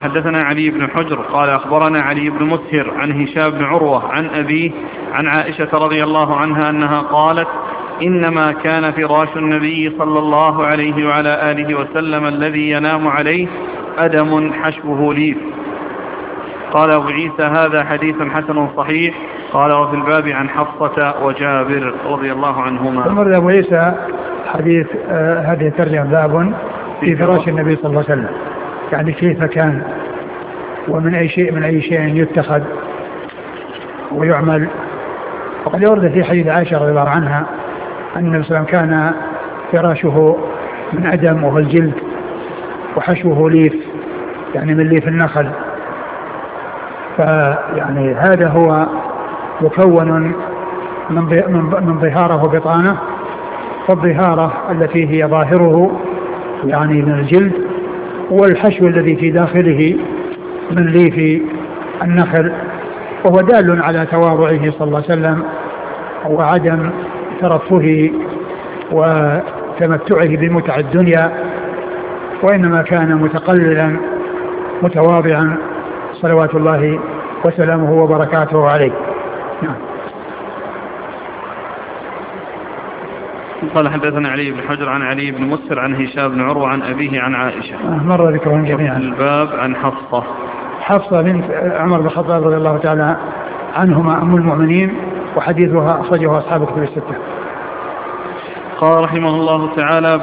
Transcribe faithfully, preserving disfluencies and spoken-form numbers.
حدثنا علي بن حجر قال أخبرنا علي بن مسهر عن هشام بن عروة عن أبيه عن عائشة رضي الله عنها أنها قالت إنما كان فراش النبي صلى الله عليه وعلى آله وسلم الذي ينام عليه أدم حشوه ليف. قال أبو عيسى هذا حديث حسن صحيح. قال وفي الباب عن حفصة وجابر رضي الله عنهما. ثم أبو عيسى حديث آه هذه الترجمة باب في فراش النبي صلى الله عليه وسلم، يعني كيف كان ومن أي شيء من أي شيء يتخذ ويعمل. وقد ورد في حديث عائشة رضي الله عنها أن النبي صلى الله عليه وسلم كان فراشه من أدم وهو الجلد وحشوه ليف، يعني من ليف النخل. فيعني هذا هو مكون من ظهاره وبطانه، فالظهارة التي هي ظاهره يعني من الجلد، والحشو الذي في داخله من ليف النخل، وهو دال على تواضعه صلى الله عليه وسلم وعدم ترفهه وتمتعه بمتع الدنيا، وإنما كان متقللا متواضعا صلوات الله وسلامه وبركاته عليه. نعم. قال حدثنا علي بن حجر عن علي بن مسهر عن هشام بن عروة عن أبيه عن عائشة مر ذكرهم جميعا. الباب عن حفصة حفصة بنت عمر بن الخطاب رضي الله تعالى عنهما أم المؤمنين، وحديثها أخرجه أصحاب كتب الستة. قال رحمه الله تعالى